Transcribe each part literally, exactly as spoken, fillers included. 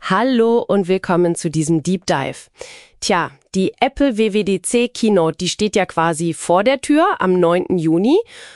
Hallo und willkommen zu diesem Deep Dive. Tja, die Apple W W D C Keynote, die steht ja quasi vor der Tür am neunten Juni.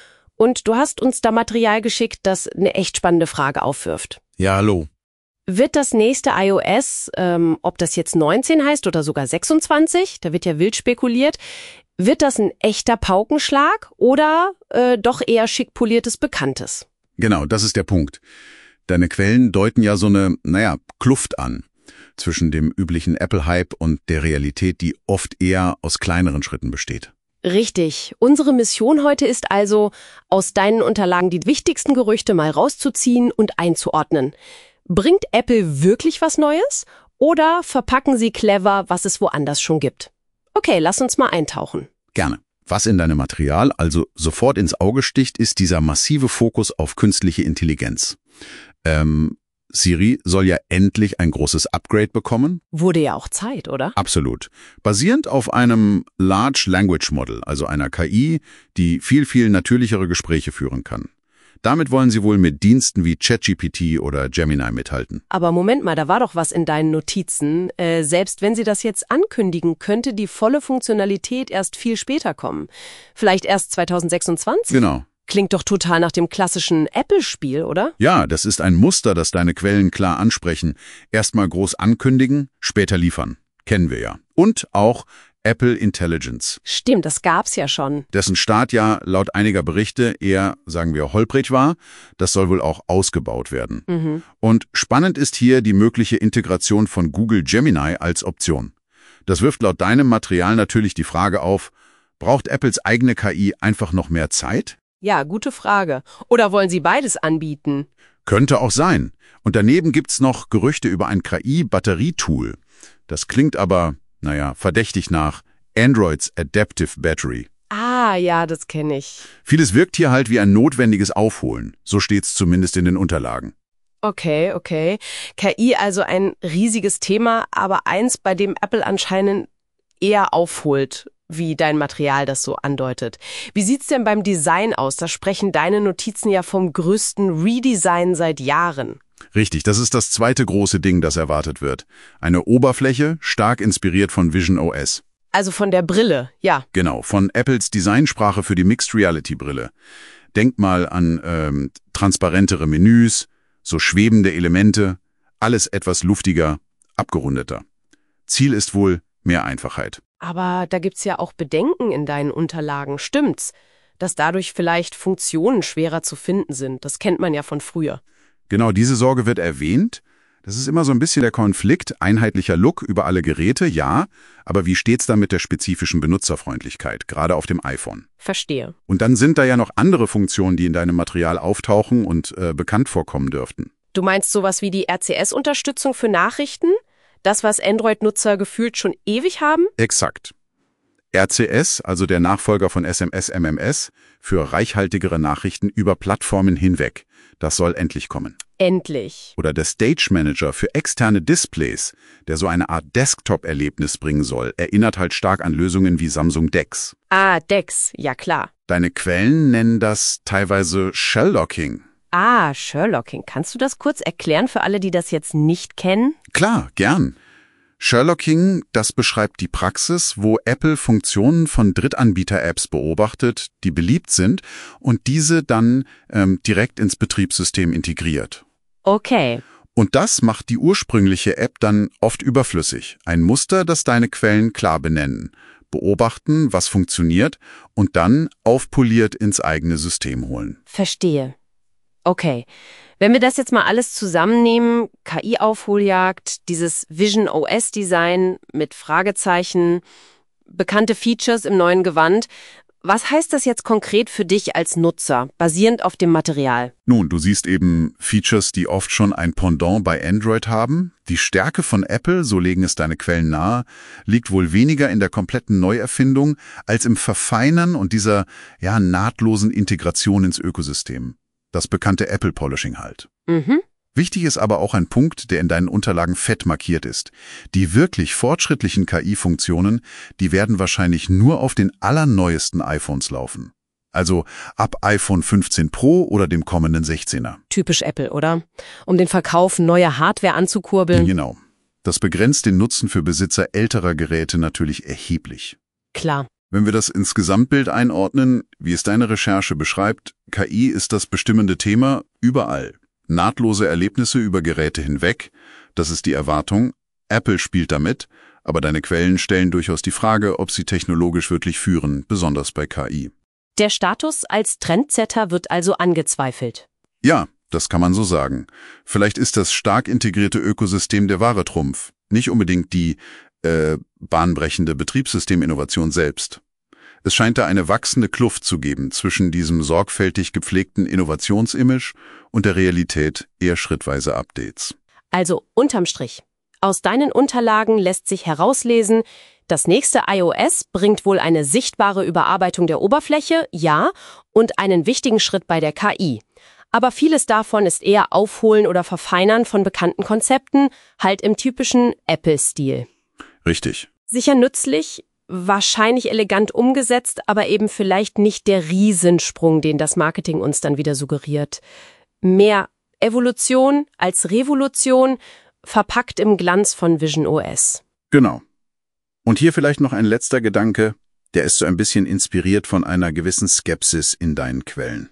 Und du hast uns da Material geschickt, das eine echt spannende Frage aufwirft. Ja, hallo. Wird das nächste iOS, ähm, ob das jetzt neunzehn heißt oder sogar sechsundzwanzig, da wird ja wild spekuliert, wird das ein echter Paukenschlag oder äh, doch eher schick poliertes Bekanntes? Genau, das ist der Punkt. Deine Quellen deuten ja so eine, naja, Kluft an zwischen dem üblichen Apple-Hype und der Realität, die oft eher aus kleineren Schritten besteht. Richtig. Unsere Mission heute ist also, aus deinen Unterlagen die wichtigsten Gerüchte mal rauszuziehen und einzuordnen. Bringt Apple wirklich was Neues oder verpacken sie clever, was es woanders schon gibt? Okay, lass uns mal eintauchen. Gerne. Was in deinem Material also sofort ins Auge sticht, ist dieser massive Fokus auf künstliche Intelligenz. Ähm, Siri soll ja endlich ein großes Upgrade bekommen. Wurde ja auch Zeit, oder? Absolut. Basierend auf einem Large Language Model, also einer K I, die viel, viel natürlichere Gespräche führen kann. Damit wollen sie wohl mit Diensten wie ChatGPT oder Gemini mithalten. Aber Moment mal, da war doch was in deinen Notizen. Äh, selbst wenn sie das jetzt ankündigen, könnte die volle Funktionalität erst viel später kommen. Vielleicht erst zweitausendsechsundzwanzig? Genau. Klingt doch total nach dem klassischen Apple-Spiel, oder? Ja, das ist ein Muster, das deine Quellen klar ansprechen. Erstmal groß ankündigen, später liefern. Kennen wir ja. Und auch Apple Intelligence. Stimmt, das gab's ja schon. Dessen Start ja laut einiger Berichte eher, sagen wir, holprig war. Das soll wohl auch ausgebaut werden. Mhm. Und spannend ist hier die mögliche Integration von Google Gemini als Option. Das wirft laut deinem Material natürlich die Frage auf, braucht Apples eigene K I einfach noch mehr Zeit? Ja, gute Frage. Oder wollen sie beides anbieten? Könnte auch sein. Und daneben gibt's noch Gerüchte über ein K I-Batterietool. Das klingt aber, naja, verdächtig nach Androids Adaptive Battery. Ah, ja, das kenne ich. Vieles wirkt hier halt wie ein notwendiges Aufholen. So steht's zumindest in den Unterlagen. Okay, okay. K I also ein riesiges Thema, aber eins, bei dem Apple anscheinend eher aufholt, wie dein Material das so andeutet. Wie sieht's denn beim Design aus? Da sprechen deine Notizen ja vom größten Redesign seit Jahren. Richtig, das ist das zweite große Ding, das erwartet wird. Eine Oberfläche, stark inspiriert von Vision O S. Also von der Brille, ja. Genau, von Apples Designsprache für die Mixed Reality Brille. Denk mal an ähm, transparentere Menüs, so schwebende Elemente, alles etwas luftiger, abgerundeter. Ziel ist wohl mehr Einfachheit. Aber da gibt's ja auch Bedenken in deinen Unterlagen, stimmt's? Dass dadurch vielleicht Funktionen schwerer zu finden sind. Das kennt man ja von früher. Genau, diese Sorge wird erwähnt. Das ist immer so ein bisschen der Konflikt, einheitlicher Look über alle Geräte, ja, aber wie steht's dann mit der spezifischen Benutzerfreundlichkeit, gerade auf dem iPhone? Verstehe. Und dann sind da ja noch andere Funktionen, die in deinem Material auftauchen und äh, bekannt vorkommen dürften. Du meinst sowas wie die R C S-Unterstützung für Nachrichten? Das, was Android-Nutzer gefühlt schon ewig haben? Exakt. R C S, also der Nachfolger von S M S M M S, für reichhaltigere Nachrichten über Plattformen hinweg. Das soll endlich kommen. Endlich. Oder der Stage Manager für externe Displays, der so eine Art Desktop-Erlebnis bringen soll, erinnert halt stark an Lösungen wie Samsung DeX. Ah, DeX, ja klar. Deine Quellen nennen das teilweise Shell-Locking. Ah, Sherlocking. Kannst du das kurz erklären für alle, die das jetzt nicht kennen? Klar, gern. Shell-Locking, das beschreibt die Praxis, wo Apple Funktionen von Drittanbieter-Apps beobachtet, die beliebt sind, und diese dann ähm, direkt ins Betriebssystem integriert. Okay. Und das macht die ursprüngliche App dann oft überflüssig. Ein Muster, das deine Quellen klar benennen, beobachten, was funktioniert, und dann aufpoliert ins eigene System holen. Verstehe. Okay, wenn wir das jetzt mal alles zusammennehmen, K I-Aufholjagd, dieses Vision O S-Design mit Fragezeichen, bekannte Features im neuen Gewand, was heißt das jetzt konkret für dich als Nutzer, basierend auf dem Material? Nun, du siehst eben Features, die oft schon ein Pendant bei Android haben. Die Stärke von Apple, so legen es deine Quellen nahe, liegt wohl weniger in der kompletten Neuerfindung als im Verfeinern und dieser ja nahtlosen Integration ins Ökosystem. Das bekannte Apple-Polishing halt. Mhm. Wichtig ist aber auch ein Punkt, der in deinen Unterlagen fett markiert ist. Die wirklich fortschrittlichen K I-Funktionen, die werden wahrscheinlich nur auf den allerneuesten iPhones laufen. Also ab iPhone fünfzehn Pro oder dem kommenden sechzehner. Typisch Apple, oder? Um den Verkauf neuer Hardware anzukurbeln. Genau. Das begrenzt den Nutzen für Besitzer älterer Geräte natürlich erheblich. Klar. Wenn wir das ins Gesamtbild einordnen, wie es deine Recherche beschreibt, K I ist das bestimmende Thema überall. Nahtlose Erlebnisse über Geräte hinweg, das ist die Erwartung. Apple spielt damit, aber deine Quellen stellen durchaus die Frage, ob sie technologisch wirklich führen, besonders bei K I. Der Status als Trendsetter wird also angezweifelt. Ja, das kann man so sagen. Vielleicht ist das stark integrierte Ökosystem der wahre Trumpf, nicht unbedingt die äh, bahnbrechende Betriebssysteminnovation selbst. Es scheint da eine wachsende Kluft zu geben zwischen diesem sorgfältig gepflegten Innovationsimage und der Realität eher schrittweise Updates. Also unterm Strich. Aus deinen Unterlagen lässt sich herauslesen, das nächste iOS bringt wohl eine sichtbare Überarbeitung der Oberfläche, ja, und einen wichtigen Schritt bei der K I. Aber vieles davon ist eher Aufholen oder Verfeinern von bekannten Konzepten, halt im typischen Apple-Stil. Richtig. Sicher nützlich, wahrscheinlich elegant umgesetzt, aber eben vielleicht nicht der Riesensprung, den das Marketing uns dann wieder suggeriert. Mehr Evolution als Revolution, verpackt im Glanz von visionOS. Genau. Und hier vielleicht noch ein letzter Gedanke, der ist so ein bisschen inspiriert von einer gewissen Skepsis in deinen Quellen.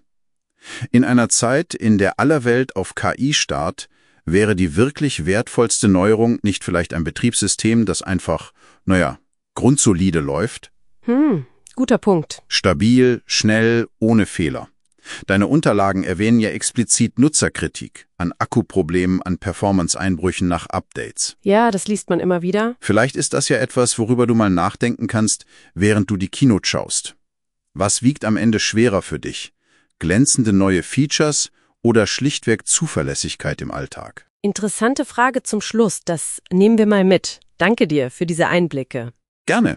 In einer Zeit, in der aller Welt auf K I starrt, wäre die wirklich wertvollste Neuerung nicht vielleicht ein Betriebssystem, das einfach, naja, grundsolide läuft? Hm, guter Punkt. Stabil, schnell, ohne Fehler. Deine Unterlagen erwähnen ja explizit Nutzerkritik an Akkuproblemen, an Performance-Einbrüchen nach Updates. Ja, das liest man immer wieder. Vielleicht ist das ja etwas, worüber du mal nachdenken kannst, während du die Keynote schaust. Was wiegt am Ende schwerer für dich? Glänzende neue Features oder schlichtweg Zuverlässigkeit im Alltag? Interessante Frage zum Schluss, das nehmen wir mal mit. Danke dir für diese Einblicke. Gerne.